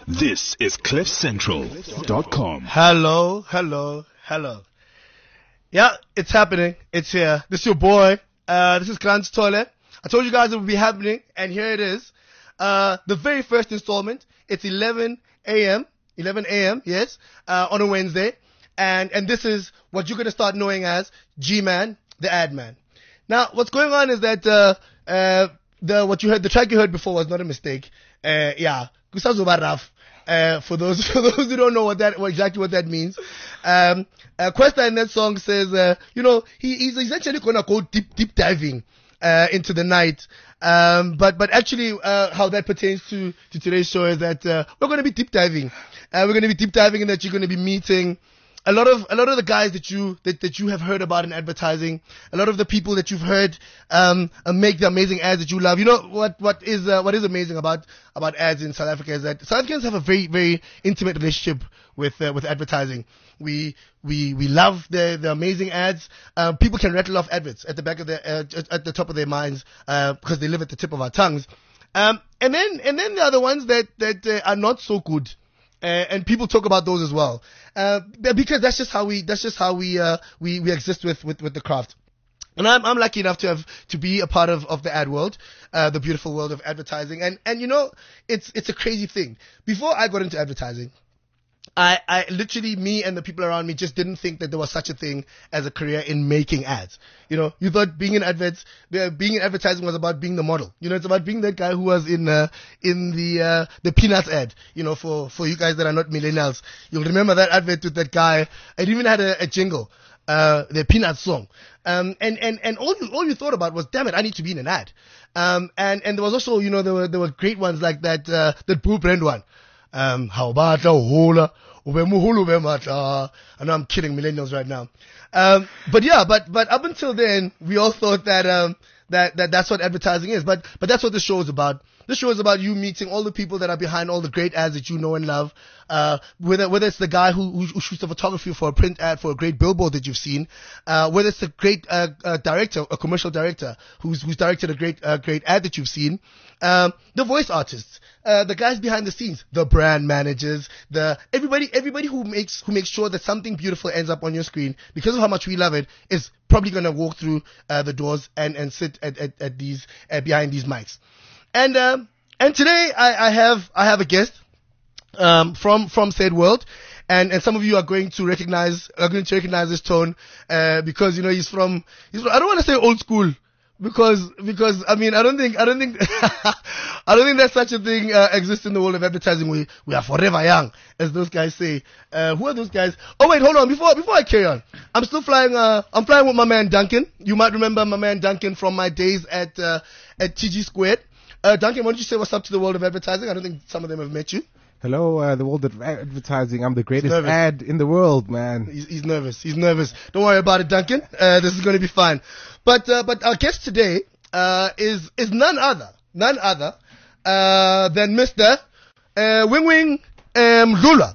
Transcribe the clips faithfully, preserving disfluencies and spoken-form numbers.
This is cliff central dot com. Hello, hello, hello. Yeah, it's happening. It's here. This is your boy. Uh, this is Grant's Toilet. I told you guys it would be happening, and here it is. Uh, the very first installment. It's eleven a.m. eleven a.m. Yes, uh, on a Wednesday, and and this is what you're gonna start knowing as G-Man, the ad man. Now, what's going on is that uh, uh, the what you heard, the track you heard before was not a mistake. Uh, yeah, Gustavo Barraf. Uh, for those for those who don't know what that what exactly what that means, um, uh, Questa in that song says, uh, you know, he, he's, he's actually gonna go deep deep diving uh, into the night. Um, but but actually, uh, how that pertains to to today's show is that uh, we're gonna be deep diving. Uh, we're gonna be deep diving in that you're gonna be meeting a lot of a lot of the guys that you that, that you have heard about in advertising, a lot of the people that you've heard um uh, make the amazing ads that you love. You know what what is uh, what is amazing about about ads in South Africa is that South Africans have a very very intimate relationship with uh, with advertising. We we we love the the amazing ads. Uh, people can rattle off adverts at the back of their uh, at the top of their minds uh, because they live at the tip of our tongues. Um and then and then there are the ones that that uh, are not so good. Uh, and people talk about those as well, uh, because that's just how we, that's just how we, uh, we, we exist with, with, with the craft. And I'm, I'm lucky enough to have, to be a part of, of the ad world, uh, the beautiful world of advertising. And, and you know, it's, it's a crazy thing. Before I got into advertising, I, I literally, me and the people around me just didn't think that there was such a thing as a career in making ads. You know, you thought being in adverts, being in advertising was about being the model. You know, it's about being that guy who was in, uh, in the, uh, the Peanuts ad. You know, for, for you guys that are not millennials, you'll remember that advert with that guy. It even had a, a jingle, uh, the Peanuts song. Um, and, and, and all you, all you thought about was, damn it, I need to be in an ad. Um, and, and there was also, you know, there were, there were great ones like that, uh, that Blue Brand one. Um, how about the whole, I know I'm kidding millennials right now. Um, but yeah, but, but up until then, we all thought that, um, that, that that's what advertising is. But, but that's what the show is about. This show is about you meeting all the people that are behind all the great ads that you know and love. Uh, whether, whether it's the guy who, who shoots the photography for a print ad for a great billboard that you've seen, uh, whether it's a great, uh, uh, director, a commercial director who's, who's directed a great, uh, great ad that you've seen, um, the voice artists, uh, the guys behind the scenes, the brand managers, the, everybody, everybody who makes, who makes sure that something beautiful ends up on your screen because of how much we love it is probably gonna walk through, uh, the doors and, and sit at, at, at these, uh, behind these mics. And, um, and today I, I have, I have a guest, um, from, from said world. And, and some of you are going to recognize, are going to recognize his tone, uh, because, you know, he's from, he's from, I don't want to say old school, because, because, I mean, I don't think, I don't think, I don't think that such a thing, uh, exists in the world of advertising. We, we are forever young, as those guys say. Uh, who are those guys? Oh wait, hold on, before, before I carry on. I'm still flying, uh, I'm flying with my man Duncan. You might remember my man Duncan from my days at, uh, at T G Squared. Uh, Duncan, why don't you say what's up to the world of advertising? I don't think some of them have met you. Hello, uh, the world of advertising. I'm the greatest ad in the world, man. He's, he's nervous. He's nervous. Don't worry about it, Duncan. Uh, this is going to be fine. But, uh, but our guest today, uh, is, is none other, none other, uh, than Mister Uh, Wing Wing, um, Lula.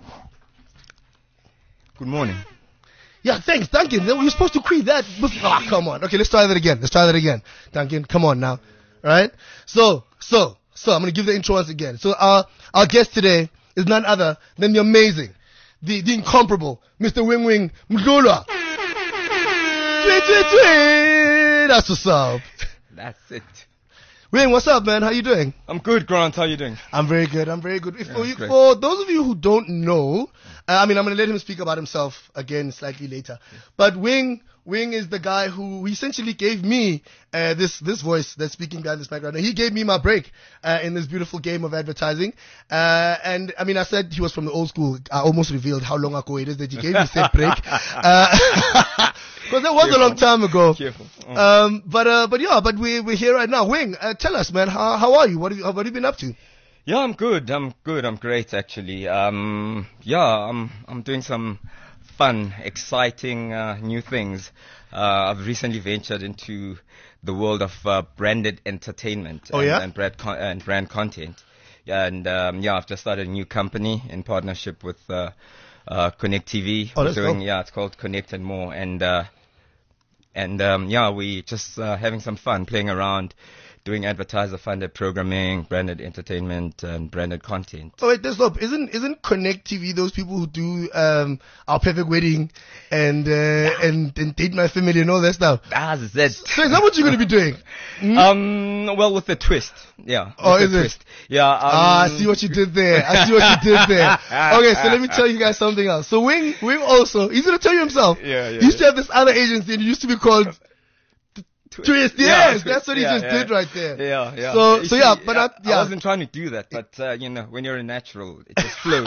Good morning. Yeah, thanks, Duncan. You're supposed to create that. Ah, oh, come on. Okay, let's try that again. Let's try that again. Duncan, come on now. Alright? So, so, so, I'm gonna give the intro once again. So, our, our guest today is none other than the amazing, the, the incomparable, Mister Wing Wing Mdlula. Tweet, tweet, tweet. That's what's up. That's it. Wing, what's up, man? How you doing? I'm good, Grant. How you doing? I'm very good. I'm very good. If, Yeah, for, you, great. for those of you who don't know, uh, I mean, I'm going to let him speak about himself again slightly later. Yeah. But Wing, Wing is the guy who essentially gave me uh, this this voice that's speaking behind this background. And he gave me my break uh, in this beautiful game of advertising. Uh, and I mean, I said he was from the old school. I almost revealed how long ago it is that he gave me said break. Uh, Because that was Careful. a long time ago. Oh. Um, but, uh, but yeah, but we, we're here right now. Wing, uh, tell us, man, how, how are you? What have you, what have you been up to? Yeah, I'm good. I'm good. I'm great, actually. Um, yeah, I'm, I'm doing some fun, exciting, uh, new things. Uh, I've recently ventured into the world of, uh, branded entertainment. Oh, and, yeah? And brand, con- and brand content. Yeah, and, um, yeah, I've just started a new company in partnership with, uh, uh, Connect T V. Oh, We're that's doing, cool. Yeah, it's called Connect and More. And, uh, And, um, yeah, we just, uh, having some fun playing around, doing advertiser-funded programming, branded entertainment, and branded content. Oh wait, there's no, isn't isn't Connect T V those people who do um Our Perfect Wedding and uh, and and Date My Family and all that stuff? That's it. So is that what you're going to be doing? Hmm? Um, well, with the twist, yeah. Oh, with is the it? Twist. Yeah. Um, Ah, I see what you did there. I see what you did there. Okay, so let me tell you guys something else. So Wing, Wing also, he's gonna tell you himself. Yeah, yeah, He used to yeah. have this other agency and it used to be called Twist. Yeah, Yes, that's what he yeah, just yeah. did right there. Yeah, yeah. So, You so see, yeah, but I, not, yeah. I wasn't trying to do that, but uh, you know, when you're a natural, it just flows.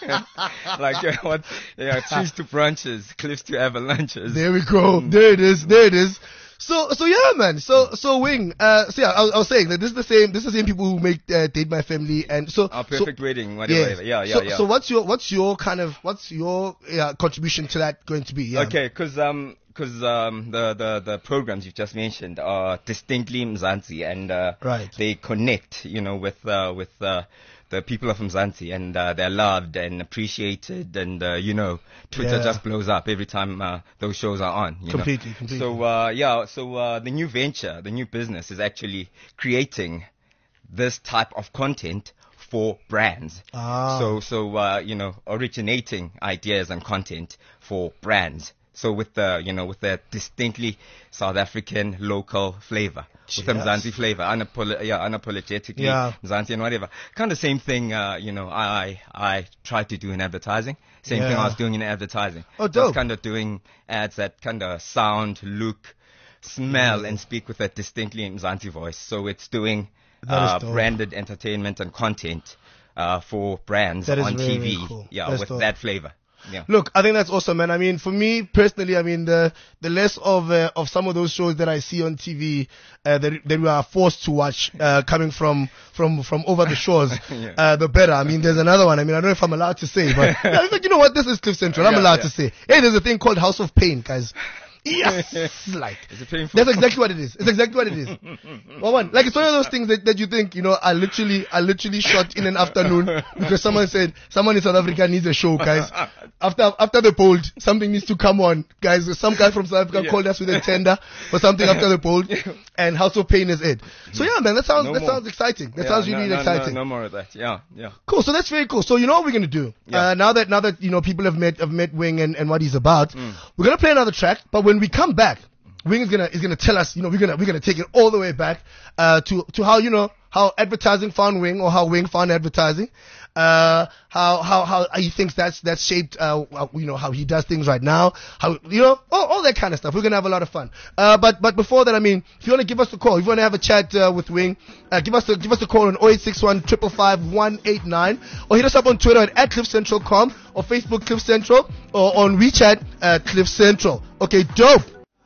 Like uh, what? Yeah, trees to branches, cliffs to avalanches. There we go. There it is. There it is. So, so yeah, man. So, so Wing. Uh, so yeah, I, was- I was saying that this is the same. This is the same people who make uh, Date My Family, and so Our so- perfect wedding, whatever. Yeah, yeah, so, yeah. So what's your what's your kind of what's your yeah, contribution to that going to be? Yeah. Okay, because um, cause, um, the, the, the programs you've just mentioned are distinctly Mzansi, and uh, Right. they connect, you know, with uh, with uh, the people of Mzansi, and uh, they're loved and appreciated, and uh, you know, Twitter Yeah. just blows up every time uh, those shows are on. You Completely, know? completely. So uh, yeah, so uh, the new venture, the new business is actually creating this type of content for brands. Ah. So, so uh, you know, originating ideas and content for brands. So with the, you know, with the distinctly South African local flavor, with the Yes. Mzansi flavor, unapolo- yeah, unapologetically Yeah. Mzansi and whatever. Kind of same thing, uh, you know, I, I try to do in advertising. Same thing Yeah. I was doing in advertising. Oh, Just dope. kind of doing ads that kind of sound, look, smell, and speak with a distinctly Mzansi voice. So it's doing That is uh, dope. branded entertainment and content uh, for brands That is on very, T V. very cool. Yeah, That's with dope. that flavor. Yeah. Look, I think that's awesome, man. I mean, for me personally, I mean, the the less of uh, of some of those shows that I see on T V uh, that that we are forced to watch uh, coming from from from over the shores, Yeah. uh, the better. I mean, there's another one. I mean, I don't know if I'm allowed to say, but yeah, it's like, you know what? This is Cliff Central. I'm Yeah, allowed yeah. to say. Hey, there's a thing called House of Pain, guys. Yes, like Is it painful? that's exactly what it is. It's exactly what it is. Well, one, like it's one of those things that, that you think, you know, I literally, I literally shot in an afternoon because someone said someone in South Africa needs a show, guys. After after the poll, something needs to come on, guys. Some guy from South Africa Yeah. called us with a tender for something after the poll, and House of Pain is it. So yeah, man, that sounds No that more. sounds exciting. That Yeah, sounds no, really no, no, exciting. No, more of that. Yeah, yeah. Cool. So that's very cool. So you know what we're gonna do? Yeah. Uh, now that now that you know people have met have met Wing and, and what he's about, Mm. we're gonna play another track. But when we come back, Wing is gonna is gonna tell us. You know, we're gonna we're gonna take it all the way back uh, to to how you know how advertising found Wing or how Wing found advertising. Uh, how how how he thinks that's that's shaped. Uh, you know how he does things right now. How you know all, all that kind of stuff. We're gonna have a lot of fun. Uh, but but before that, I mean, if you wanna give us a call, if you wanna have a chat uh, with Wing, uh, give us a give us a call on oh eight six one, five five five, one eight nine, or hit us up on Twitter at, at Cliff Central dot com or Facebook Cliff Central, or on WeChat at Cliff Central. Okay, dope.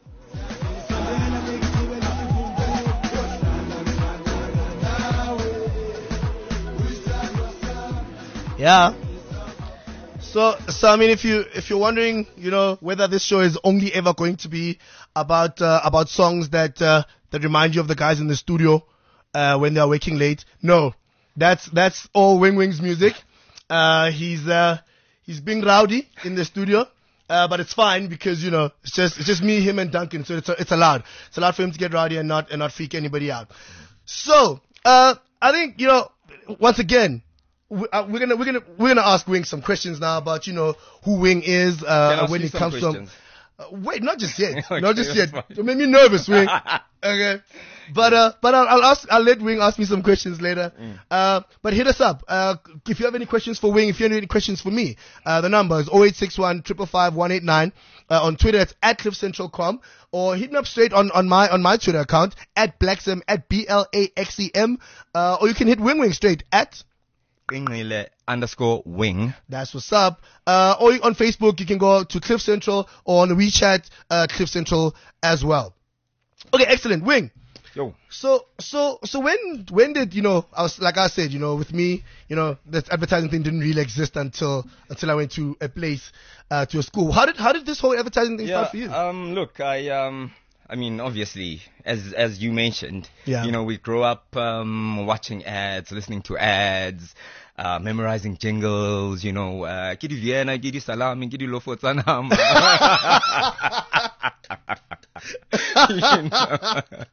Yeah. So, so I mean, if you if you're wondering, you know, whether this show is only ever going to be about uh, about songs that uh, that remind you of the guys in the studio uh, when they are working late, no, that's that's all Wing Wing's music. Uh, he's uh, he's being rowdy in the studio, uh, but it's fine because you know it's just it's just me, him, and Duncan, so it's it's allowed. It's allowed for him to get rowdy and not and not freak anybody out. So, uh, I think you know once again. We- uh, We're gonna we're gonna we're gonna ask Wing some questions now about you know who Wing is Can I uh, ask when you it some comes questions? to. Uh, wait, not just yet, Okay, not just yet. that's fine. You made me nervous, Wing. Okay, but uh, but I'll, I'll ask I'll let Wing ask me some questions later. Mm. Uh, but hit us up. Uh, if you have any questions for Wing, if you have any questions for me, uh, the number is oh eight six one, five five five, one eight nine. Uh, on Twitter, it's at Cliff Central dot com, or hit me up straight on, on my on my Twitter account at Blaxem at B L A X E M. Uh, or you can hit Wing Wing straight at. Ingile underscore wing. That's what's up. Uh, or on Facebook, you can go to Cliff Central, or on the WeChat, uh, Cliff Central as well. Okay, excellent. Wing. Yo. So, so, so when, when did, you know, I was, like I said, you know, with me, you know, that advertising thing didn't really exist until, until I went to a place, uh, to a school. How did, how did this whole advertising thing Yeah. start for you? Um. Look, I um. I mean, obviously, as as you mentioned, Yeah. you know, we grow up um, watching ads, listening to ads, uh, memorizing jingles, you know, uh, Kidi Vienna, Kidi Salami, Kidi Lofotsanam. You know?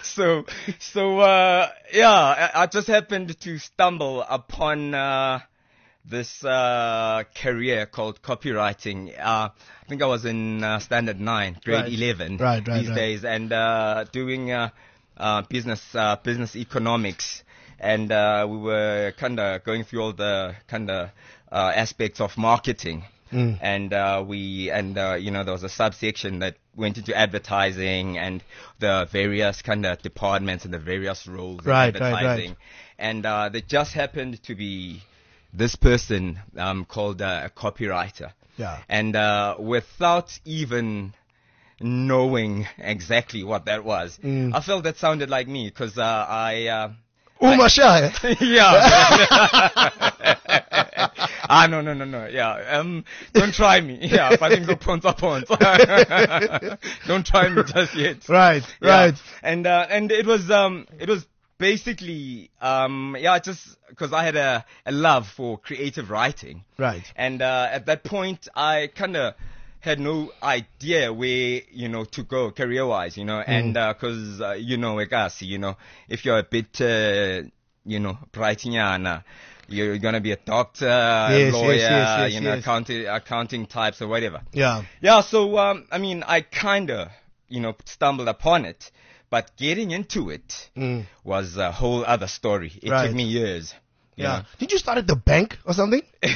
so, so, uh, yeah, I, I just happened to stumble upon, uh, this, uh, career called copywriting. Uh, I think I was in, uh, standard nine, grade Right. eleven Right, right, these right. days, and, uh, doing, uh, uh, business, uh, business economics. And, uh, we were kind of going through all the kind of, uh, aspects of marketing. Mm. And uh, we and uh, you know there was a subsection that went into advertising and the various kind of departments and the various roles Right, in right, right. advertising. And uh, there just happened to be this person um, called uh, a copywriter. Yeah. And uh, without even knowing exactly what that was, Mm. I felt that sounded like me because uh, I. Uh, Uma Shah. yeah. Ah, no, no, no, no. Yeah. Um, don't try me. Yeah. Fighting the pawns are pawns. Don't try me just yet. Right, Yeah. right. And, uh, and it was, um, it was basically, um, yeah, just because I had a, a love for creative writing. Right. And, uh, at that point, I kind of had no idea where, you know, to go career-wise, you know, and, uh 'cause uh, you know, Egasi, you know, if you're a bit, uh, you know, brightiana, you're going to be a doctor, a Yes, lawyer, yes, yes, yes, you know, yes. accounting, accounting types or whatever. Yeah. Yeah, so, um, I mean, I kind of, you know, stumbled upon it, but getting into it Mm. was a whole other story. It Right. took me years. you Yeah. know. Did you start at the bank or something? Hey,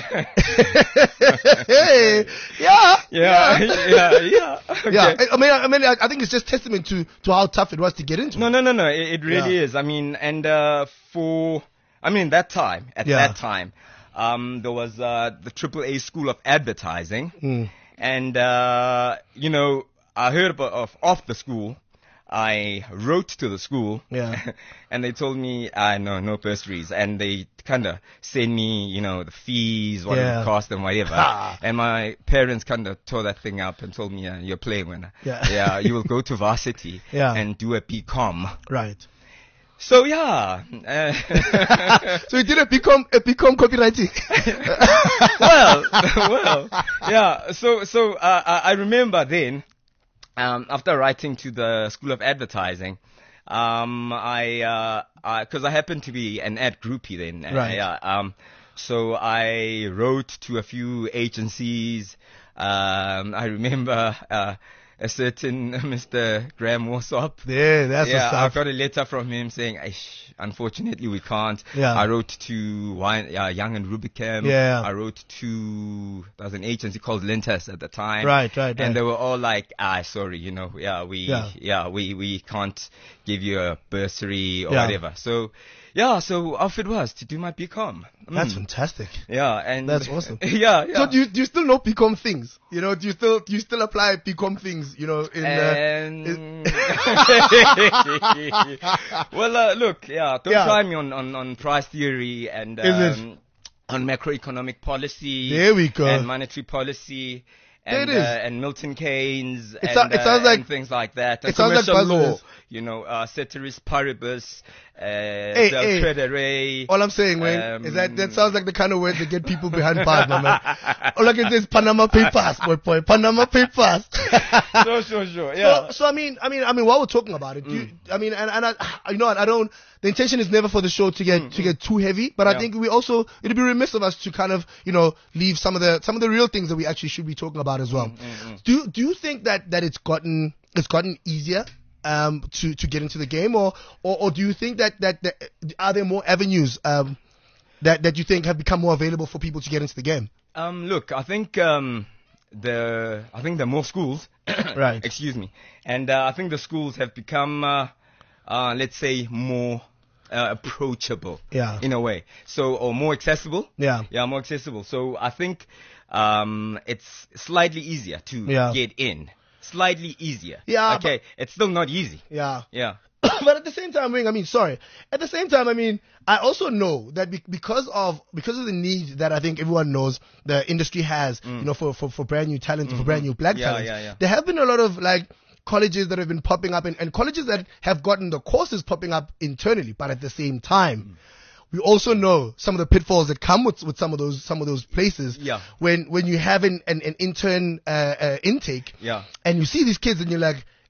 yeah. Yeah, yeah, yeah. Okay. Yeah. I I mean, I I mean, I I think it's just testament to, to how tough it was to get into. No, no, no, no. It, it really Yeah. is. I mean, and uh, for, I mean, that time, at Yeah. that time, um, there was uh, the Triple A School of Advertising, Mm. and uh, you know, I heard about of, of the school. I wrote to the school, Yeah. and they told me, uh, no, no bursaries, and they kind of sent me, you know, the fees, what it Yeah. would cost and whatever. Ha. And my parents kind of tore that thing up and told me, uh, you're playing winner. Yeah. Yeah, you will go to varsity Yeah. and do a B Com. Right. So yeah, uh, So you did a become a become copywriting. well, well, yeah. So, so uh, I I remember then, um, after writing to the School of Advertising, um, I, uh, I, cause I happened to be an ad groupie then. uh, Right. Yeah. Um, so I wrote to a few agencies. Um, I remember, uh, a certain Mister Graham Warsop. Yeah, that's Yeah, what's I up. got a letter from him saying, "Aish, unfortunately we can't." Yeah. I wrote to Wine, uh, Young and Rubicam. Yeah. I wrote to, there was an agency called Lintas at the time. Right, right, right. And they were all like, ah, sorry, you know, yeah, we, Yeah. yeah, we, we can't give you a bursary or Yeah. whatever. So, yeah, so off it was to do my B Com. That's Mm. fantastic. Yeah, and That's awesome. yeah, yeah. So do you do you still know Become things? You know, do you still do you still apply Become things? You know, in uh, And well, uh, look, yeah, don't Yeah. try me on, on, on price theory and Is it? um, on macroeconomic policy. There we go. And monetary policy. There And, it is. uh, and Milton Keynes and, so- it sounds uh, like- and things like that. And it sounds like commercial law, buzzwords. you know, uh, ceteris paribus, uh, Hey, del hey. credere. all I'm saying, Wayne, Um, is that that sounds like the kind of words that get people behind bars, my man. All I can say is Panama Papers, boy, boy, Panama Papers. Sure, sure, sure. Yeah. So, so I mean, I mean, I mean, while we're talking about it, do you, I mean, and, and I, you know, what, I don't. The intention is never for the show to get to get too heavy, but I Yeah. think we also it'd be remiss of us to kind of, you know, leave some of the some of the real things that we actually should be talking about as well. Do you, do you think that that it's gotten it's gotten easier um to to get into the game, or or, or do you think that, that that are there more avenues um that that you think have become more available for people to get into the game? Um, look, I think um, the I think there are more schools. Right. Excuse me. And uh, I think the schools have become, uh, uh, let's say, more uh, approachable. Yeah. In a way. So, or more accessible. Yeah. Yeah, more accessible. So I think um, it's slightly easier to Yeah. get in. Slightly easier. Yeah, Okay. It's still not easy. Yeah. Yeah. But at the same time, Wing, I mean, sorry. At the same time, I mean, I also know that be- because of because of the need that I think everyone knows the industry has, you know, for, for, for brand new talent, for brand new black Mm. Yeah, talent. yeah, yeah. There have been a lot of like colleges that have been popping up, and, and colleges that have gotten the courses popping up internally. But at the same time, Mm. we also know some of the pitfalls that come with with some of those some of those places. Yeah. When when you have an an, an intern uh, uh, intake, Yeah. and you see these kids, and you're like.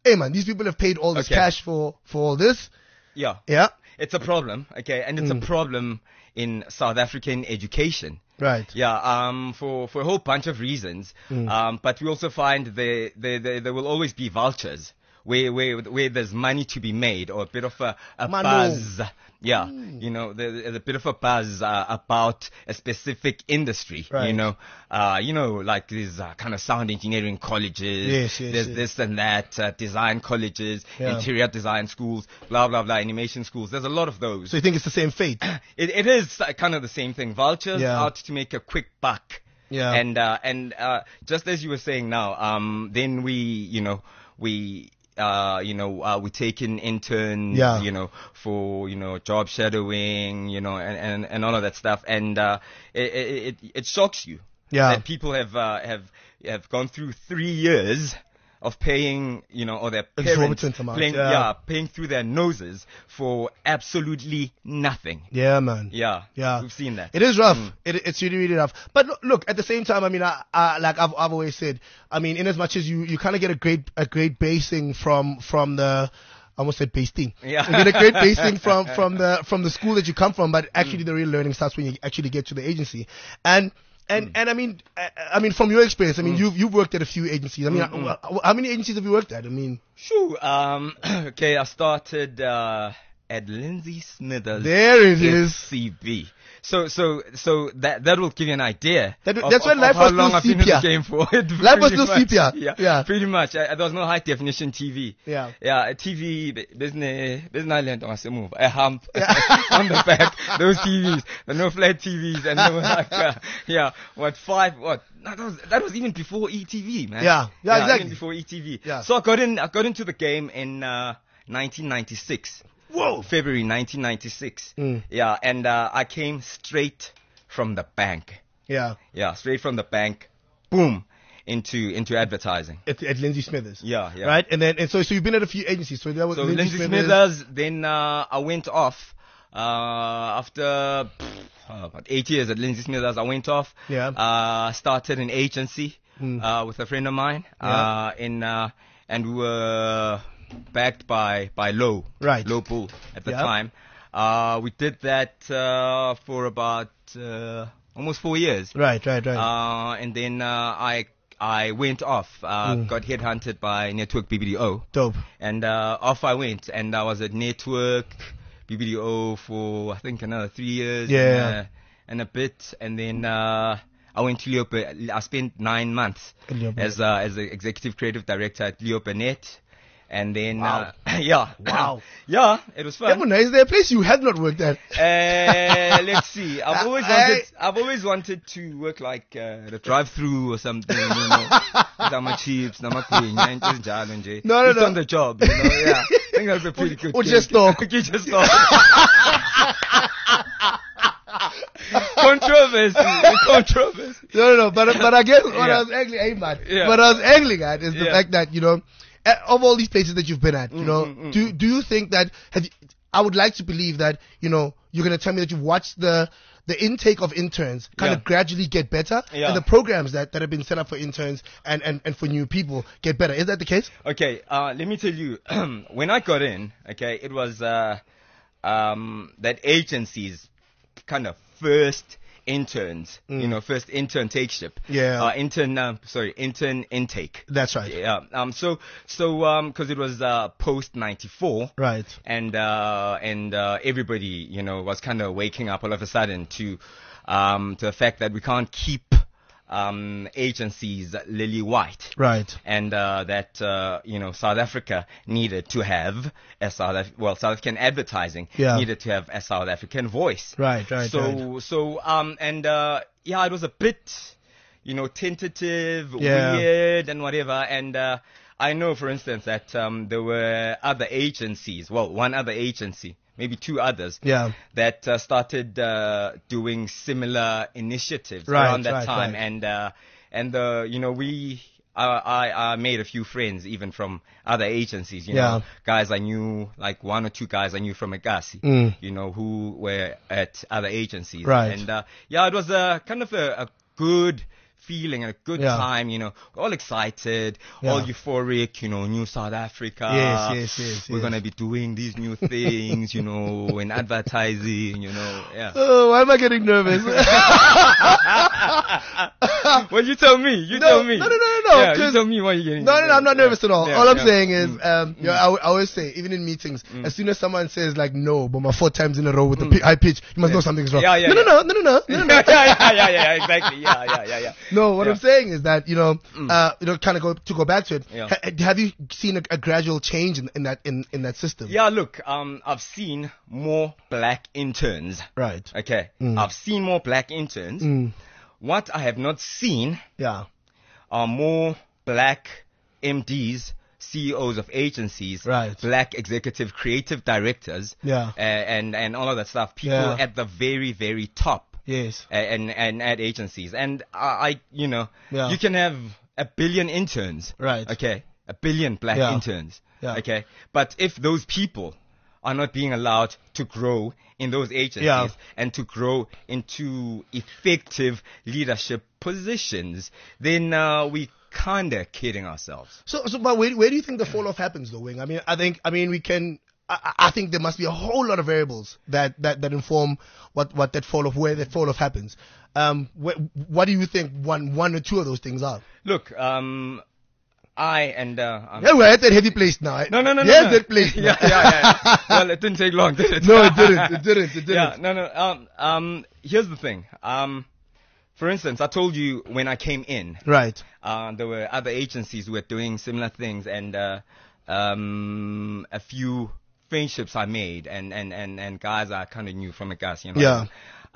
hey man, these people have paid all this Okay. cash for, for all this. Yeah. Yeah. It's a problem, okay, and it's Mm. a problem in South African education. Right. Yeah, um, for, for a whole bunch of reasons. Mm. Um, but we also find there, there, there, there will always be vultures where, where, where there's money to be made or a bit of a, a Mano. buzz. Yeah, Mm. you know, there, there's a bit of a buzz uh, about a specific industry. Right. You know, uh, you know, like these uh, kind of sound engineering colleges. Yes, yes, There's yes. this and that, uh, design colleges, Yeah. interior design schools, blah blah blah, animation schools. There's a lot of those. So you think it's the same fate? It, it is uh, kind of the same thing. Vultures Yeah. out to make a quick buck. Yeah. And uh, and uh, just as you were saying now, um, then we, you know, we. Uh, you know, uh, we take in interns, Yeah. you know, for, you know, job shadowing, you know, and, and, and all of that stuff. And, uh, it, it, it, it shocks you Yeah. that people have, uh, have, have gone through three years of paying, you know, or their parents Exorbitant amount, paying, yeah. yeah, paying through their noses for absolutely nothing. Yeah, man. Yeah. Yeah. We've seen that. It is rough. Mm. It, it's really, really rough. But look, look, at the same time, I mean, I, I, like I've, I've always said, I mean, in as much as you, you kind of get a great, a great basing from, from the, I almost said basting. Yeah. You get a great basing from, from the, from the school that you come from, but actually the real learning starts when you actually get to the agency. And, and, and I mean, I, I mean, from your experience, I mean, you've, you've worked at a few agencies. I mean, how, how many agencies have you worked at? I mean, Sure. Um, okay, I started uh, at Lindsay Smithers. there it is. S C B. So, so, so that that will give you an idea. That- of, that's when of, life of how was long still I've been in sepia. the game for. Life was Pretty still much. sepia. Yeah, Yeah. pretty much. I, there was no high definition T V. Yeah. Yeah, T V business, business land on a move, a hump on the back. Those T Vs, the no flat T Vs, and no like, uh, yeah, what five, what? That was that was even before E T V, man. Yeah. Yeah, exactly. Even before E T V. Yeah. So I got in, I got into the game in uh, nineteen ninety-six. Whoa. February nineteen ninety-six. Mm. Yeah, and uh, I came straight from the bank. Yeah. Yeah, straight from the bank, boom, into into advertising. At, at Lindsay Smithers. Yeah, yeah. Right? And then, and so, so you've been at a few agencies. So that was So Lindsay, Lindsay Smithers, then uh, I went off uh, after pff, uh, about eight years at Lindsay Smithers. I went off. Yeah. Uh, started an agency Mm. uh, with a friend of mine. Yeah. Uh, in uh, and we were backed by by Low. Right. Low Bull at the Yeah. time. Uh, we did that uh, for about uh, almost four years. Right, right, right. Uh, and then uh, I I went off. Uh, Mm. Got headhunted by Network B B D O. Dope. And uh, off I went, and I was at Network B B D O for I think another three years, Yeah. and, uh, and a bit, and then uh, I went to Leopold. I spent nine months At Leopold. as uh, as the executive creative director at Leopold, and then Wow. uh, yeah, Wow. yeah, it was fun. Yabona, is there a place you have not worked at? Uh, let's see. I've always I- wanted. I've always wanted to work like uh, the drive-through or something. You know, with my chips, nama kuenya, and just jalo nje. No, no, Just no. on the job. You know, yeah. I think that's a pretty good. Or gig. just talk. You just talk. Controversy. Controversy. No, no, no. But, but I guess what Yeah. I was angling, hey, man. Yeah. What I was angling at is the Yeah. fact that, you know, eh, of all these places that you've been at, you Mm, know, mm, mm, do, do you think that, have you, I would like to believe that, you know, you're going to tell me that you've watched the, the intake of interns kind Yeah. of gradually get better, Yeah. and the programs that, that have been set up for interns and, and, and for new people get better. Is that the case? Okay, uh, let me tell you, when I got in, okay, it was uh, um, that agency's kind of first interns, you know, first intern takeship. Yeah. Uh, intern, um, sorry, intern intake. That's right. Yeah. Um. So, so, um, because it was uh, post ninety-four. Right. And uh, and uh, everybody, you know, was kind of waking up all of a sudden to um, to the fact that we can't keep um, agencies lily white. Right. And uh, that uh, you know, South Africa needed to have a South Af- well South African advertising Yeah. needed to have a South African voice. Right, right, So right. so um and uh, yeah, it was a bit, you know, tentative, Yeah. weird, and whatever. And uh, I know, for instance, that um, there were other agencies. Well, one other agency, maybe two others. Yeah. That uh, started uh, doing similar initiatives Right, around that right, time, right. and uh, and the you know we. I, I I made a few friends even from other agencies, you Yeah. know, guys I knew, like one or two guys I knew from Agasi, Mm. you know, who were at other agencies. Right. And uh, yeah, it was a kind of a, a good feeling and a good Yeah. time, you know, all excited, Yeah. all euphoric, you know, new South Africa. Yes, yes, yes, We're yes. going to be doing these new things, you know, in advertising, you know, yeah. Oh, why am I getting nervous? Well, you tell me, you No, tell me. no, no, no, no, Yeah, you 'cause- tell me why you're getting No, no, no, I'm not nervous at all. Yeah, all I'm yeah. saying is, Mm. um, you know, I, I always say, even in meetings, Mm. as soon as someone says like no, but my four times in a row with the pi- high pitch, you must know something's wrong. Yeah, yeah, no, no, yeah. no, no, no, no, no, no, yeah, no. yeah, yeah, yeah, exactly. Yeah, yeah, yeah, yeah. No, what Yeah. I'm saying is that, you know, Mm. uh, you know, kind of go to go back to it. Yeah. Ha- have you seen a, a gradual change in, in that in, in that system? Yeah, look, um, I've seen more black interns. Right. Okay, Mm. I've seen more black interns. Mm. What I have not seen Yeah. are more black M Ds, C E Os of agencies, Right. black executive creative directors, Yeah. uh, and and all of that stuff. People Yeah. at the very very top, Yes. uh, and and at agencies. And I, I you know, Yeah. you can have a billion interns, Right. Okay, a billion black Yeah. interns, Yeah. okay. But if those people are not being allowed to grow in those agencies Yeah. and to grow into effective leadership positions, then uh, we kinda kidding ourselves. So, so, but where, where do you think the fall off happens, though, Wing? I mean, I think, I mean, we can. I, I think there must be a whole lot of variables that, that, that inform what, what that fall off, where that fall off happens. Um, wh- what do you think one, one or two of those things are? Look, um, I and uh, um, Yeah, we're at that heavy place now. eh? no, no, no, no, Yes, no. that place. yeah, yeah, yeah, yeah. Well, it didn't take long, did it? No, it didn't. It didn't. It didn't. Yeah, no, no. Um, um, here's the thing. Um, for instance, I told you when I came in, Right. uh, there were other agencies who were doing similar things, and uh, um, a few friendships I made, and and and and guys I kind of knew from a gas, you know. Yeah.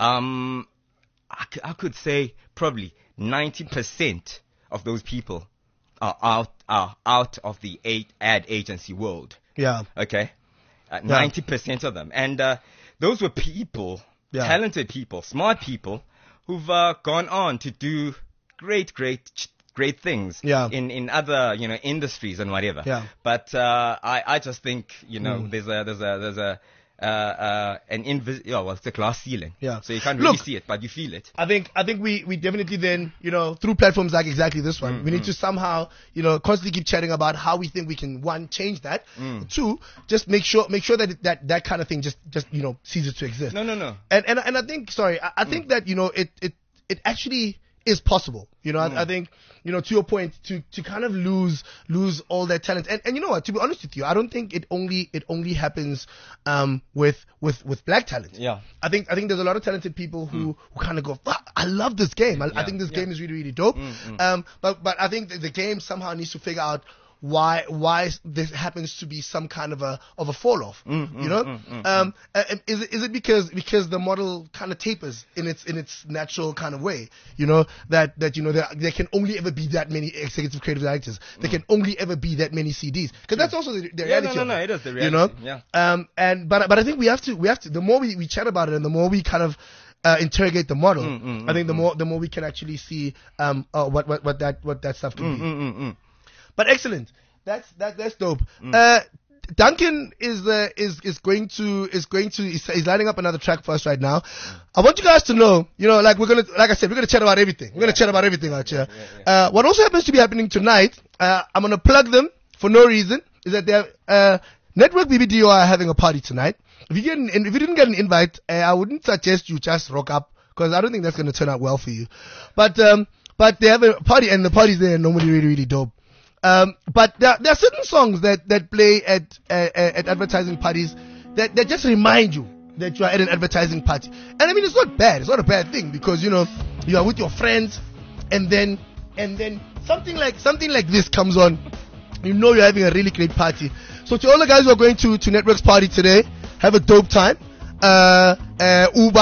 Um, I, c- I could say probably ninety percent of those people are out are out of the eight ad agency world. Yeah. Okay, uh, ninety percent of them, and uh, those were people, Yeah. talented people, smart people, who've uh, gone on to do great, great, ch- great things Yeah. in in other you know industries and whatever. Yeah. But uh, I I just think you know Mm. there's a there's a there's a uh, uh, an invis yeah well it's a glass ceiling. Yeah. So you can't really Look, see it, but you feel it. I think I think we, we definitely then, you know, through platforms like exactly this one, we need to somehow, you know, constantly keep chatting about how we think we can, one, change that, two, just make sure make sure that it, that that kind of thing just just you know ceases to exist. No, no, no. And and and I think sorry, I, I think that you know it it it actually is possible. You know, I, I think you know to your point to to kind of lose lose all that talent. And and you know what? To be honest with you, I don't think it only it only happens um with with with black talent. Yeah. I think I think there's a lot of talented people who, who kind of go, "Fuck, I love this game. I, I Yeah, think this yeah. game is really really dope." Um, but but I think that the game somehow needs to figure out why why this happens to be some kind of a of a fall off. you know, um, uh, is it is it because because the model kind of tapers in its in its natural kind of way? You know that that you know there there can only ever be that many executive creative directors. There can only ever be that many C Ds because that's also the, the Yeah, reality. no, of no, no, it, it is the You know, reality, yeah. um, and but but I think we have to we have to the more we, we chat about it and the more we kind of uh, interrogate the model, I think the more the more we can actually see um uh, what what what that what that stuff can be. Mm-mm-mm. But excellent. That's that that's dope. Uh, Duncan is uh, is is going to is going to is, is lining up another track for us right now. I want you guys to know, you know, like we're gonna like I said, we're gonna chat about everything. We're gonna chat about everything out here. Uh, what also happens to be happening tonight, uh, I'm gonna plug them for no reason, is that they're uh, Network B B D O are having a party tonight. If you get an, if you didn't get an invite, uh, I wouldn't suggest you just rock up because I don't think that's gonna turn out well for you. But um, but they have a party and the parties there are normally really really dope. Um, but there, there are certain songs that, that play at, uh, at advertising parties that, that just remind you that you are at an advertising party. And I mean, it's not bad. It's not a bad thing because, you know, you are with your friends and then, and then something like, something like this comes on. You know you're having a really great party. So to all the guys who are going to, to Network's party today, have a dope time. Uh, uh, Uber.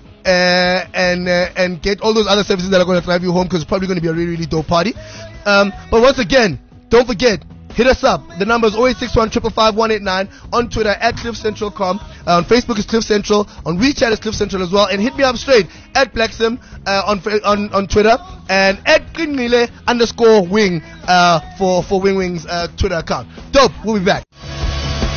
Uh, and uh, and get all those other services that are going to drive you home because it's probably going to be a really really dope party. Um, but once again, don't forget, hit us up. The number is zero eight six one, five five five, one eight nine. On Twitter at Cliff Central dot com. Uh, on Facebook is Cliff Central. On WeChat is Cliff Central as well. And hit me up straight at Blacksem uh, on, on on Twitter and at Kinile underscore Wing uh, for for Wing Wing's uh, Twitter account. Dope. We'll be back.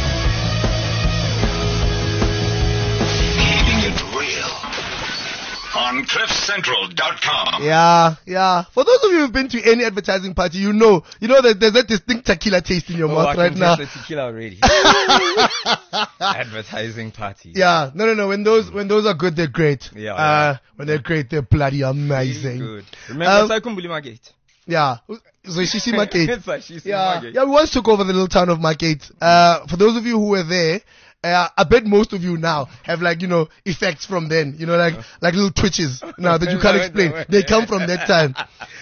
Keeping it real. on cliff central dot com. Yeah, yeah. For those of you who've been to any advertising party, you know, you know that there's that distinct tequila taste in your Oh, mouth I right can now. taste the tequila already. Advertising party. Yeah, no, no, no. When those when those are good, they're great. Yeah, Uh, yeah. when they're great, they're bloody Really amazing. good. Remember Um, Saikumbuli Market? Yeah. Zoishisi Market. It's like she's in Yeah, Market. yeah. We once took over the little town of Market. Uh, for those of you who were there, uh, I bet most of you now have like you know effects from then. You know, like like little twitches now that you can't explain. They come from that time.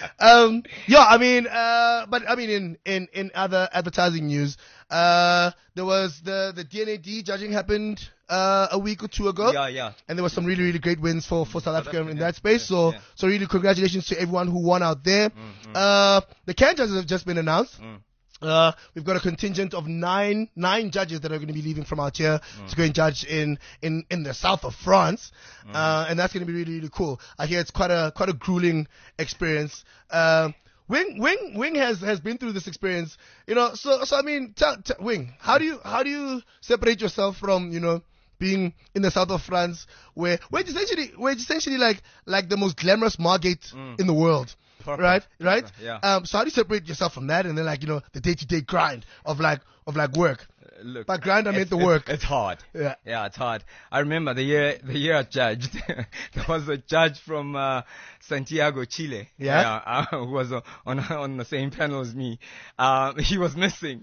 Um, yeah, I mean, uh, but I mean, in in in other advertising news, uh, there was the the D N A D judging happened uh a week or two ago. Yeah, yeah. And there was some really, really great wins for, for South Africa in Africa, that space. yes, So, yeah. so really congratulations to everyone who won out there. Mm, Uh, the C A N judges have just been announced. Mm. Uh, we've got a contingent of nine, nine judges that are going to be leaving from out here Mm. to go and judge in, in, in the south of France. Mm. Uh, and that's going to be really, really cool. I hear it's quite a, quite a grueling experience. Um, Wing, Wing, Wing has, has been through this experience, you know, so, so I mean, tell, tell, Wing, how do you, how do you separate yourself from, you know, being in the south of France, where where it's essentially where it's essentially like like the most glamorous market Mm. in the world, Proper. right? Right? Proper, yeah. Um. So how do you separate yourself from that, and then like you know the day to day grind of like of like work? Look, By grind, I meant it's- the it's- work. It's hard. Yeah. Yeah, it's hard. I remember the year the year I judged. There was a judge from uh, Santiago, Chile. Yeah? uh, who was uh, on on the same panel as me. Uh, he was missing.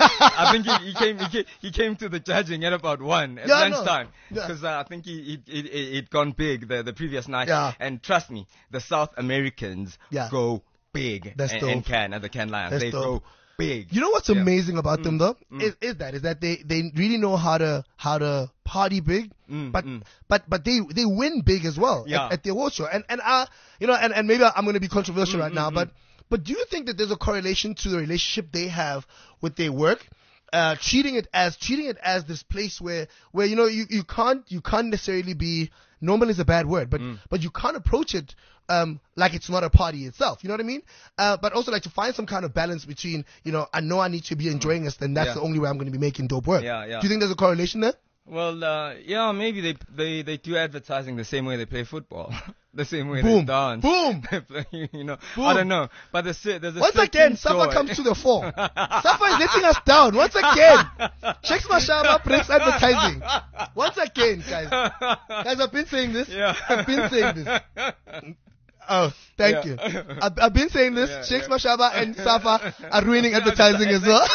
I think he, he came he came he came to the judging at about one at Yeah, I know. lunchtime Yeah. because uh, I think he it it it gone big the the previous night. Yeah. And trust me, the South Americans Yeah. go big. That's and, dope. and can at the Can Lions. That's they dope. go big. You know what's Yeah. amazing about them though Mm. is is that is that they they really know how to how to party big, Mm, but mm. but but they they win big as well Yeah. at, at the award show. And and uh you know and, and maybe I'm going to be controversial Mm, right mm, now, mm. but but do you think that there's a correlation to the relationship they have with their work? Uh, treating it as treating it as this place where where you know you, you can't you can't necessarily be normal is a bad word, but Mm. but you can't approach it um like it's not a party itself. You know what I mean? Uh, but also like to find some kind of balance between you know I know I need to be enjoying this, then that's Yeah. the only way I'm going to be making dope work. Yeah, yeah. Do you think there's a correlation there? Well, uh, yeah, maybe they, they they do advertising the same way they play football, the same way Boom. they dance. Boom. They play, you know, Boom. I don't know, but there's a- there's a Once certain again, Safa joy. comes to the fore. Safa is letting us down. Once again, Shakes Mashaba breaks advertising. Once again, guys. Guys, I've been saying this. Yeah. I've been saying this. Oh, thank Yeah. you. I've, I've been saying this. Yeah, Shakes yeah. Mashaba and Safa are ruining advertising as well.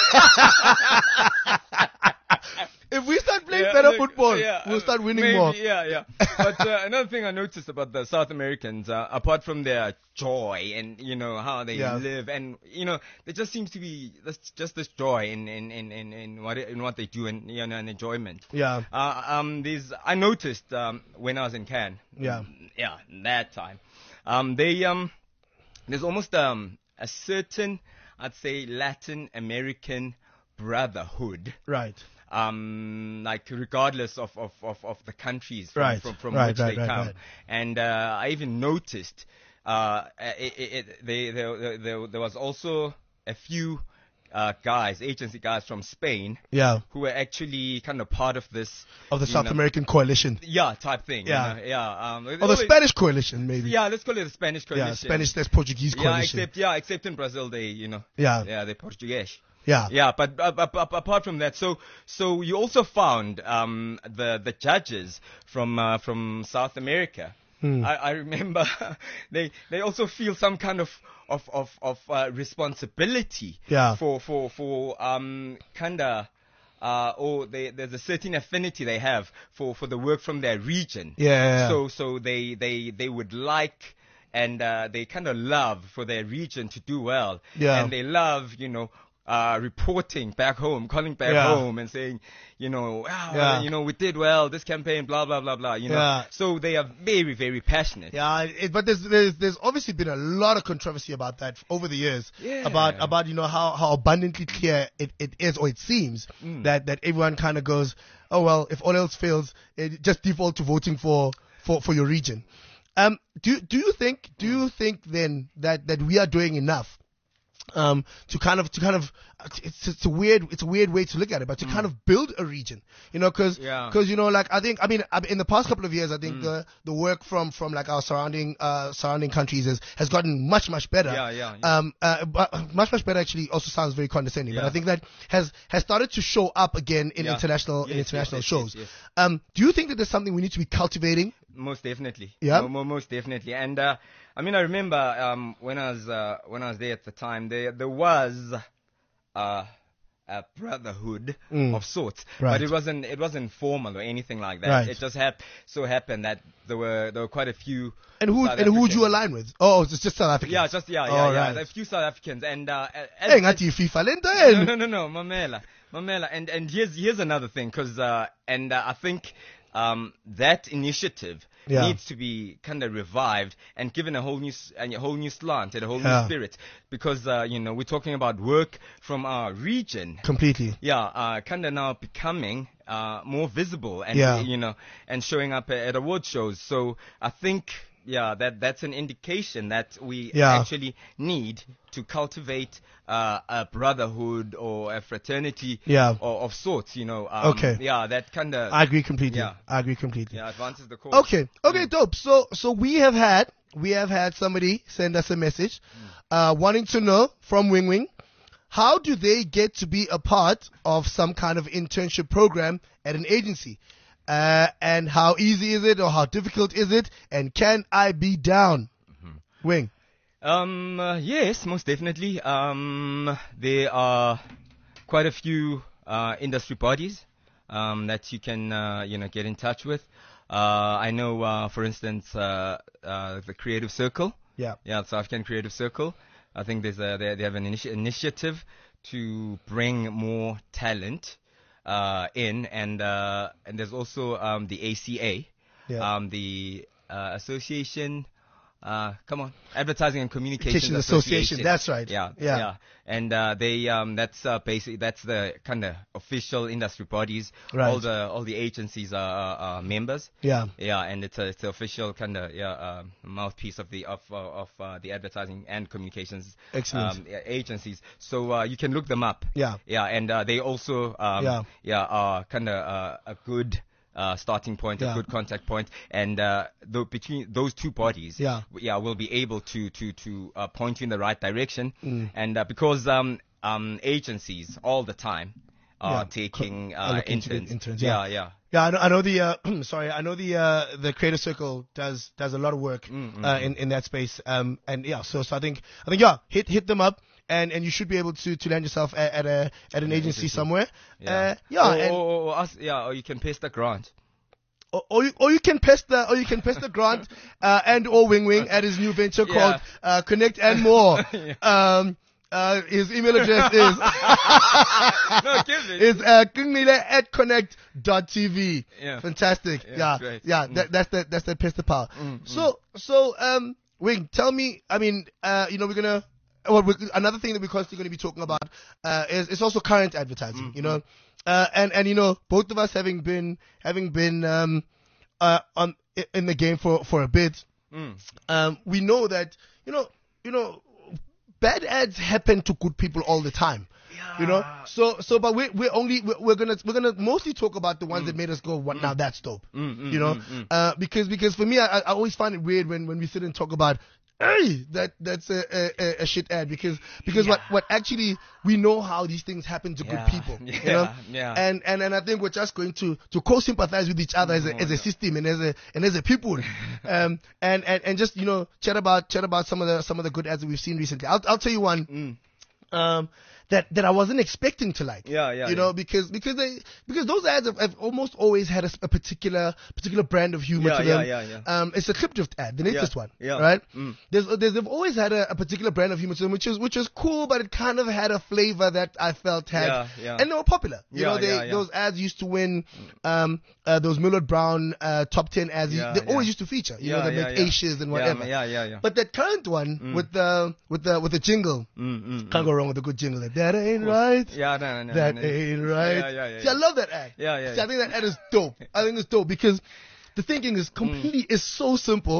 If we start playing Yeah, better look, football, yeah, we'll uh, start winning maybe, more. Yeah, yeah. But uh, another thing I noticed about the South Americans, uh, apart from their joy and you know how they Yeah. live, and you know there just seems to be this, just this joy in in, in, in, in what it, in what they do and you know and enjoyment. Yeah. Uh, um, these I noticed um, when I was in Cannes. Yeah. Yeah, that time. Um, they um, there's almost um a certain, I'd say, Latin American brotherhood. Right. Um, like regardless of, of, of, of the countries from, Right, from, from right, which right, they right, come. right. And uh, I even noticed uh, it, it, it, they, there, there, there was also a few uh, guys, agency guys from Spain, Yeah. who were actually kind of part of this Of the you South know, American coalition. yeah type thing. you Yeah. know, yeah. Um, Or the always- Spanish coalition, maybe. Yeah, let's call it the Spanish coalition. Yeah, Spanish, there's Portuguese Yeah, coalition. except yeah, except in Brazil, they you know. Yeah. Yeah, they're Portuguese. Yeah. Yeah, but uh, uh, uh, apart from that, so so you also found um, the the judges from uh, from South America. Hmm. I, I remember they they also feel some kind of of of, of uh, responsibility Yeah. for for for um kinda. Uh, or they, there's a certain affinity they have for, for the work from their region. Yeah, yeah, yeah. So so they, they, they would like and uh, they kind of love for their region to do well. Yeah. And they love, you know, uh, reporting back home, calling back Yeah. home and saying, you know, ah, Yeah. you know, we did well, this campaign, blah, blah, blah, blah, you know. Yeah. So they are very, very passionate. Yeah, it, but there's, there's there's obviously been a lot of controversy about that over the years. Yeah. About about you know how, how abundantly clear it, it is or it seems Mm. that, that everyone kind of goes, oh well, if all else fails, it just default to voting for, for, for your region. Um, do do you think do you think then that, that we are doing enough Um, to kind of, to kind of, it's, it's a weird, it's a weird way to look at it, but to Mm. kind of build a region, you know, cause, Yeah. cause, you know, like, I think, I mean, I- in the past couple of years, I think Mm. the, the work from, from like our surrounding, uh, surrounding countries is, has gotten much, much better. Yeah, yeah, yeah. Um, uh, but much, much better actually also sounds very condescending, but Yeah. I think that has, has started to show up again in Yeah. international, in Yes, international yes, yes, shows. yes, yes. Um, do you think that there's something we need to be cultivating? Most definitely. Yeah? Mo- mo- most definitely. And uh, I mean, I remember um, when I was uh, when I was there at the time, there there was uh, a brotherhood Mm. of sorts, Right. but it wasn't it wasn't formal or anything like that. Right. It just hap- so happened that there were there were quite a few. And who, South and who would you Africans. align with? Oh, it's just South Africans. Yeah, just yeah, yeah, All yeah. right. A few South Africans and uh, as, Hey, ngathi FIFA le nto no, yenu. no, no, no, Mamela, Mamela, and and here's here's another thing, because uh, and uh, I think um, that initiative Yeah. needs to be kind of revived and given a whole new s- and a whole new slant and a whole Yeah. new spirit, because uh, you know we're talking about work from our region. Completely. Yeah, uh, kind of now becoming uh, more visible and Yeah. you know and showing up at award shows. So I think yeah that that's an indication that we Yeah. actually need to cultivate uh, a brotherhood or a fraternity Yeah. or, of sorts. You know. Um, Okay. Yeah, that kind of I agree completely. Yeah. I agree completely. yeah advances the cause. Okay. Okay, dope. So, so we have had, we have had somebody send us a message, uh, wanting to know from Wing Wing, how do they get to be a part of some kind of internship program at an agency? Uh, and how easy is it or how difficult is it? And can I be down? Wing. Um, uh, yes, most definitely. Um, there are quite a few uh, industry bodies um, that you can, uh, you know, get in touch with. Uh, I know, uh, for instance, uh, uh, the Creative Circle. Yeah. Yeah, the South African Creative Circle. I think there's a, they, they have an initi- initiative to bring more talent uh, in, and uh, and there's also um, the A C A, Yeah. um, the uh, Association. Uh, come on, Advertising and Communications Kitchen Association, that's right. Yeah, Yeah. yeah, and uh, they um, that's uh, basically that's the kind of official industry bodies. Right. All the all the agencies are, are, are members. Yeah. Yeah, and it's a it's the official kind of yeah uh, mouthpiece of the of uh, of uh, the advertising and communications Excellent. um, yeah, agencies. So uh, you can look them up. Yeah. Yeah, and uh, they also um, Yeah. yeah are kind of uh, a good. Uh, starting point, Yeah. a good contact point, and uh, though between those two bodies, Yeah. w- yeah, we'll be able to to to uh, point you in the right direction, Mm. and uh, because um um agencies all the time are Yeah. taking Co- uh, looking to get interns. interns, yeah, yeah. yeah. Yeah, I know, I know the, uh, sorry, I know the, uh, the Creative Circle does, does a lot of work, Mm, mm, uh, in, in that space. Um, and yeah, so, so I think, I think, yeah, hit, hit them up and, and you should be able to, to land yourself at, at a, at an agency agency. somewhere. Yeah. Uh, yeah, or, and, or, or, or us, yeah, or you can paste a grant. or, or you, or you can pest the, or you can pest the Grant, uh, and or Wing Wing at his new venture Yeah. called, uh, Connect and More. Yeah. Um, uh, his email address is, No, give it. is, uh, kungile at connect dot t v. Yeah. Fantastic. Yeah, Yeah. great. Yeah. Mm. That, that's the, that's the pest the power. Mm, So, so, um, Wing, tell me, I mean, uh, you know, we're gonna, well, we another thing that we're constantly going to be talking about, uh, is, is also current advertising, Mm-hmm. you know, uh, and, and, you know, both of us having been, having been, um, uh, on, i- in the game for, for a bit, Mm. um, we know that, you know, you know, bad ads happen to good people all the time. You know, so so, but we we're only we're, we're gonna we're gonna mostly talk about the ones that made us go, "What now? That's dope." Mm, mm, you know, mm, mm. uh, because because for me, I, I always find it weird when, when we sit and talk about, hey, that that's a a, a shit ad because because what what actually we know how these things happen to Yeah, good people. yeah, you know, yeah. and and and I think we're just going to to co-sympathize with each other as a as a system and as a and as a people, um, and and and just you know chat about chat about some of the some of the good ads that we've seen recently. I'll I'll tell you one. Mm. Um, that, that I wasn't expecting to like. Yeah, yeah, You know, yeah. because because they because those ads have, have almost always had a, s- a particular particular brand of humor Yeah, to yeah, them. yeah, yeah. Um, it's a Clipdrift ad, the latest Yeah, one, yeah. right? Mm. There's, there's they've always had a, a particular brand of humor to them, which is which is cool, but it kind of had a flavor that I felt had, Yeah, yeah. and they were popular. You Yeah, know, they yeah, yeah. those ads used to win, um, uh, those Millard Brown uh, top ten ads. Yeah, they yeah. always used to feature. You know, Yeah, they yeah, make yeah. Ashes and Yeah, whatever. yeah, yeah, yeah. But that current one with the with the with the jingle, Mm, mm, can't go wrong with a good jingle. Like, that ain't right. Yeah, no, no, no. That no. ain't right. Yeah, yeah, yeah, See, I yeah. love that ad. Yeah, yeah, See, I think that ad is dope. I think it's dope because the thinking is completely Mm. is so simple,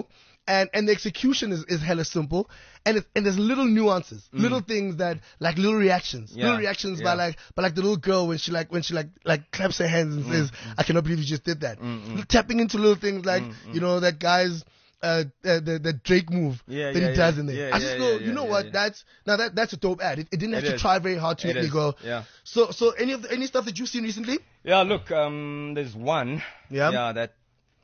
and and the execution is, is hella simple, and it, and there's little nuances, Mm. little things that like little reactions, Yeah. little reactions by Yeah. like by like the little girl when she like when she like like claps her hands and says, "I cannot believe you just did that." Mm, Tapping into little things like you know that guy's. Uh, uh, the the Drake move Yeah, that yeah, he does yeah. in there. Yeah, I just yeah, go, yeah, you know yeah, what? yeah. That's now that that's a dope ad. It, it didn't have It to is. try very hard to It make me is, go. yeah. So so any of the, any stuff that you've seen recently? Yeah, look, um, there's one. Yeah. Yeah, that.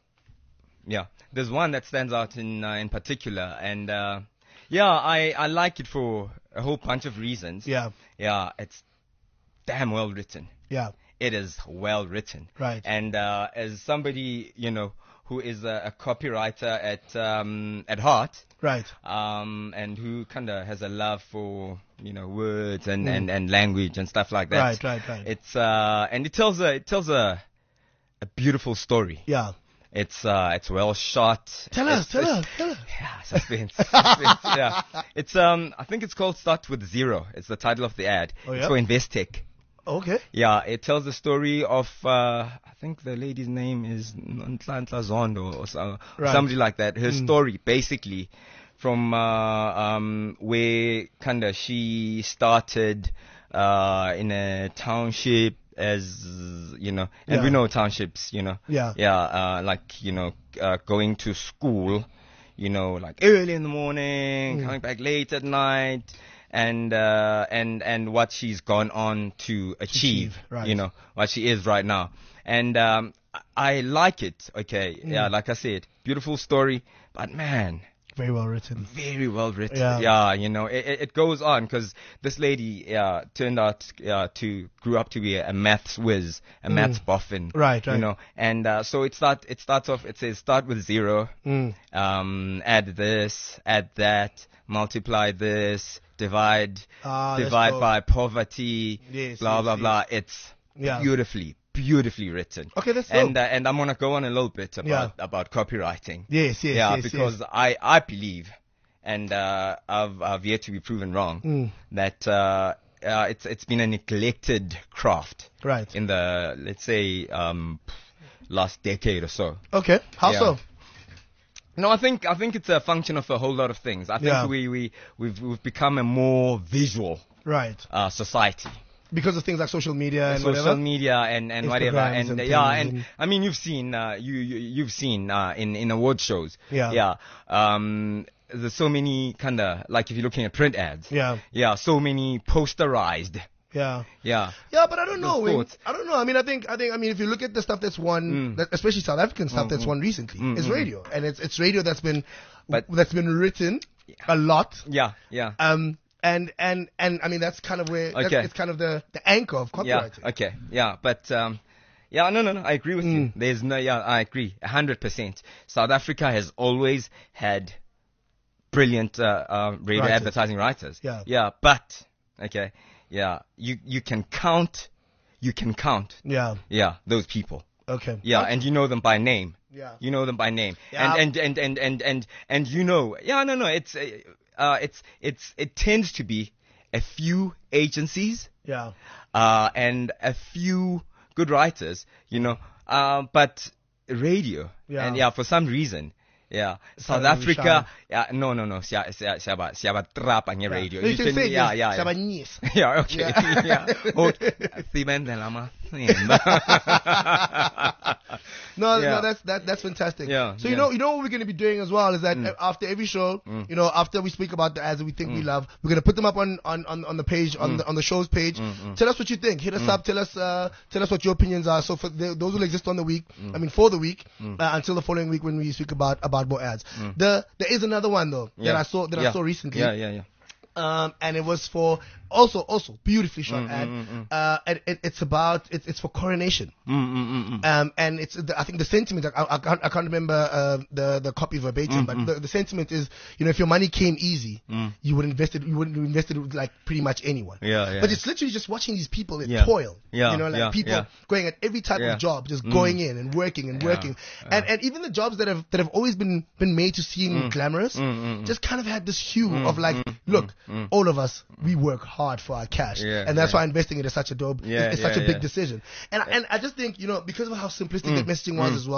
Yeah, there's one that stands out in uh, in particular, and uh, yeah, I I like it for a whole bunch of reasons. Yeah, Yeah, it's damn well written. yeah, It is well written. Right. And uh, as somebody, you know, who is a, a copywriter at um, at heart, right. um, and who kind of has a love for, you know, words and, and, and language and stuff like that. Right, right, right. It's uh, and it tells a it tells a a beautiful story. Yeah. It's uh, it's well shot. Tell us, It's- tell it's- us, tell us. Yeah, suspense. suspense yeah, it's um, I think it's called Start with Zero. It's the title of the ad. Oh, yeah? It's for Investec. Okay. Yeah, it tells the story of, uh, I think the lady's name is Nhlanhla Zondo or so, Right. somebody like that. Her story, basically, from uh, um, where kind of she started uh, in a township as, you know, and we Yeah. know townships, you know. Yeah. Yeah, uh, like, you know, uh, going to school, you know, like early in the morning, coming back late at night. And uh, and and what she's gone on to achieve, achieve, right. you know, what she is right now, and um, I I like it. Okay, Mm. yeah, like I said, beautiful story, but man, Very well written. very well written. Yeah. you know, it, it it goes on because this lady uh, turned out uh, to grew up to be a, a maths whiz, a maths boffin, Mm. Right, right. You know, and uh, so it start it starts off. It says start with zero, Mm. um, add this, add that, multiply this, divide, Ah, that's divide dope. by poverty, Yes, blah yes, blah yes. blah. It's Yeah. beautifully, beautifully written. Okay, that's and dope. uh, and I'm gonna go on a little bit about about copywriting. Yes, yes, yeah, yes, because yes. I I believe, and uh, I've I've yet to be proven wrong Mm. that uh, uh, it's it's been a neglected craft Right. in the let's say um, last decade or so. Okay. How Yeah. so? No, I think I think it's a function of a whole lot of things. I think Yeah. we we we've we've become a more visual Right. uh, society. Because of things like social media and Social whatever. media and, and whatever, Instagrams and, and uh, yeah, things and and- I mean you've seen uh, you, you you've seen uh, in in award shows. Yeah. Yeah. Um, there's so many kind of like if you're looking at print ads. Yeah. Yeah. So many posterized. Yeah. Yeah. Yeah, but I don't know. Those Wing. thoughts. I don't know. I mean, I think, I think, I mean, if you look at the stuff that's won, Mm. that, especially South African stuff that's won recently, it's radio, and it's it's radio that's been, But- that's been written a lot. Yeah. Yeah. Um, and and and I mean, that's kind of where that's, Okay. it's kind of the the anchor of Yeah. copywriting. Okay. Yeah. But um, yeah. No. No. No. I agree with you. Mm. There's no. Yeah. I agree. A hundred percent. South Africa has always had brilliant uh, uh, radio Writers. advertising writers. Yeah. Yeah. But okay. Yeah. You you can count. You can count. Yeah. Yeah. Those people. Okay. Yeah. And you know them by name. Yeah. You know them by name. Yeah. And, and, and, and, and, and, and you know, yeah, no, no, it's, uh, uh, it's, it's, it tends to be a few agencies, Yeah. uh, and a few good writers, you know, uh, but radio. Yeah. And yeah, for some reason, yeah, South kinda really Africa, shy. yeah, no, no, no, siya, siya, siya, siya ba trap ang radio. No, you can say yeah, yes. yeah, yeah. Sabanyes. Yeah, okay. Yeah. Yeah. Oh, si Ben de la Macena. No, Yeah. no, that's that that's fantastic. Yeah, So you yeah. know, you know what we're going to be doing as well is that uh, after every show, you know, after we speak about the ads that we think we love, we're going to put them up on on on, on the page on the on the show's page. Tell us what you think. Hit us up. Tell us uh tell us what your opinions are. So for the, those will exist on the week. I mean, for the week uh, until the following week when we speak about about more ads. The there is another one though that Yeah. I saw that Yeah. I saw recently. Yeah, yeah, yeah. Um, and it was for also also beautifully shot ad. Uh, and it, it's about it's it's for Coronation. Um, and it's the, I think the sentiment I, I can't I can't remember uh, the the copy verbatim, but the, the sentiment is, you know, if your money came easy, you would invest it you wouldn't invest it with like pretty much anyone. Yeah, yeah. But it's literally just watching these people that Yeah. toil. Yeah, You know, like yeah, people yeah. going at every type Yeah. of job, just going in and working and Yeah, working, and and even the jobs that have that have always been been made to seem glamorous, just kind of had this hue of like, look, all of us we work hard for our cash, Yeah, and that's yeah. why investing it is such a dope, Yeah, it's yeah, such a big yeah. decision. And and I just think, you know, because of how simplistic that messaging was as well,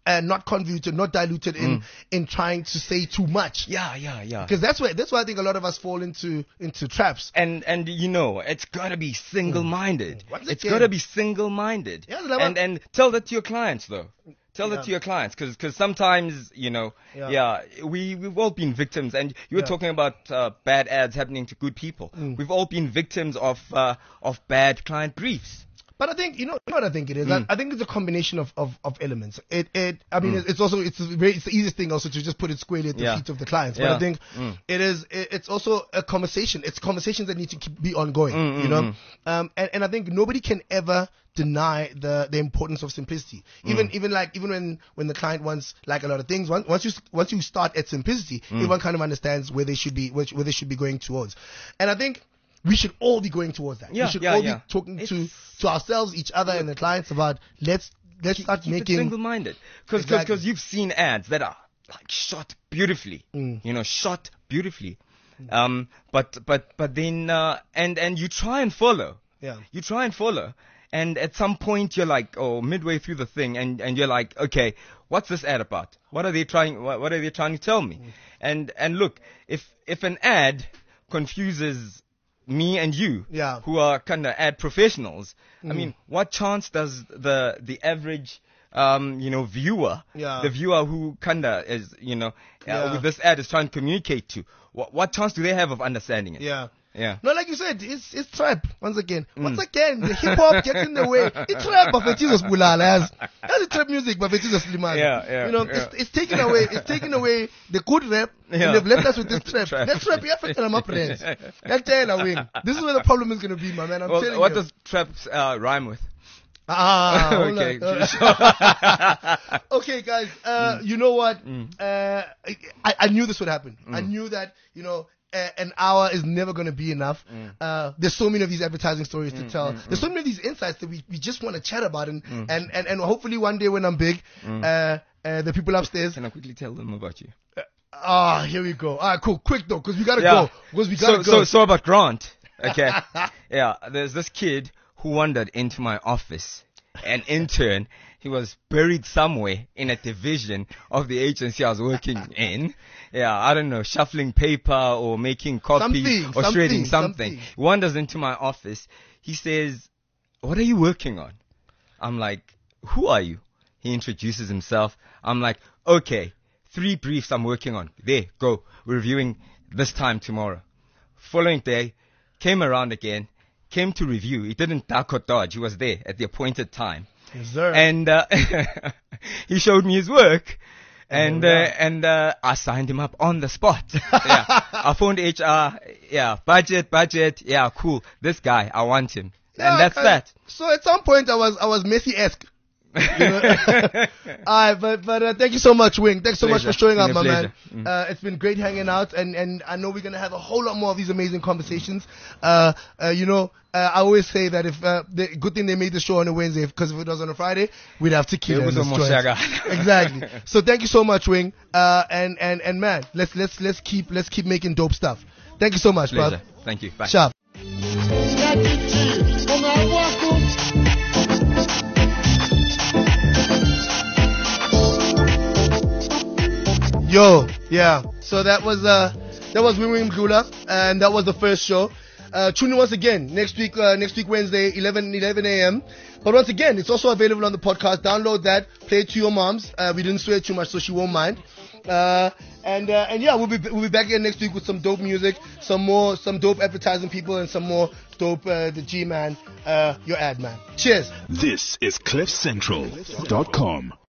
uh, not convoluted, not diluted in Mm. in trying to say too much. Yeah, yeah, yeah. Because that's why that's why I think a lot of us fall into into traps. And and you know, it's gotta be single-minded. Mm. Once It's again- gotta be single-minded. Yeah, like- and and tell that to your clients though. Tell Yeah. that to your clients, because because sometimes you know, Yeah. yeah, we we've all been victims. And you were Yeah. talking about uh, bad ads happening to good people. Mm. We've all been victims of uh, of bad client briefs. But I think you know, you know what I think it is. Mm. I, I think it's a combination of, of, of elements. It it I mean Mm. it's also it's a very it's the easiest thing also to just put it squarely at the Yeah. feet of the clients. But Yeah. I think Mm. it is it, it's also a conversation. It's conversations that need to keep, be ongoing. Mm, you mm, know, mm. um and, and I think nobody can ever deny the the importance of simplicity. Even Mm. even like even when when the client wants like a lot of things, once once you once you start at simplicity, Mm. everyone kind of understands where they should be which, where they should be going towards. And I think we should all be going towards that. Yeah, we should yeah, all yeah. be talking to It's- to ourselves, each other, and the clients about let's let's Keep, start keep it making. single-minded, because Exactly. you've seen ads that are like shot beautifully, Mm. you know, shot beautifully. Um, but but but then uh, and and you try and follow. Yeah. You try and follow, and at some point you're like, oh, midway through the thing, and, and you're like, okay, what's this ad about? What are they trying? What, what are they trying to tell me? Mm. And and look, if if an ad confuses me and you, Yeah. who are kind of ad professionals, I Mm. mean, what chance does the the average um, you know, viewer, Yeah. the viewer who kinda is, you know, uh, Yeah. with this ad is trying to communicate to, what what chance do they have of understanding it? Yeah. Yeah. No, like you said, it's it's trap once again. Mm. Once again, the hip hop gets in the way. It's trap, but it is bulala. As that's trap music, but it is sliman. Yeah, yeah, You know, yeah. it's it's taking away, it's taking away the good rap, Yeah. and they've left us with this trap. Trap. Let's trap African, my friends. Let's tell you, wing. This is where the problem is gonna be, my man. I'm Well, telling what you. does trap uh, rhyme with? Ah, hold Okay, on. Okay, guys. Uh, Mm. You know what? Uh, I, I knew this would happen. I Mm. knew that. You know, uh, an hour is never going to be enough. Mm. Uh, there's so many of these advertising stories to tell. mm, There's so many of these insights that we, we just want to chat about, and, Mm. and, and and hopefully one day when I'm big, uh, uh, the people upstairs. Can I quickly tell them about you? Ah, here we go. All right, cool. Quick though, because we gotta Yeah. go. Because we gotta So, go. so, so about Grant, okay? Yeah, there's this kid who wandered into my office, an intern. He was buried somewhere in a division of the agency I was working in. Yeah, I don't know, shuffling paper or making copies Something, or shredding something, something. something. He wanders into my office. He says, "What are you working on?" I'm like, "Who are you?" He introduces himself. I'm like, "Okay, three briefs I'm working on. There, go. We're reviewing this time tomorrow." Following day, came around again, came to review. He didn't duck or dodge. He was there at the appointed time. Yes, sir. And uh, he showed me his work. And Oh, uh, yeah. and uh, I signed him up on the spot. Yeah. I phoned H R. Yeah, budget, budget. Yeah, cool. This guy, I want him. Yeah, and that's I- that. So at some point I was I was Messi-esque. You know? Alright, but but uh, thank you so much, Wing. Thanks so much Pleasure. for showing It's up, been my a man. pleasure. Mm. Uh, it's been great hanging out, and, and I know we're gonna have a whole lot more of these amazing conversations. Uh, uh, you know, uh, I always say that if uh, the good thing they made the show on a Wednesday, because if it was on a Friday, we'd have tequila. It in was this a joint. Moshaga. Exactly. So thank you so much, Wing. Uh, and and and man, let's let's let's keep let's keep making dope stuff. Thank you so much, Pleasure. bro. Thank you. Bye. Sharp. Yo, yeah. So that was uh that was Wing Wing Mdlula, and that was the first show. Uh, tune in once again next week. Uh, next week Wednesday, eleven a.m. But once again, it's also available on the podcast. Download that, play it to your moms. Uh, we didn't swear too much, so she won't mind. Uh, and uh, and yeah, we'll be we'll be back again next week with some dope music, some more some dope advertising people, and some more dope uh, the G man, uh, your ad man. Cheers. This is cliff central dot com.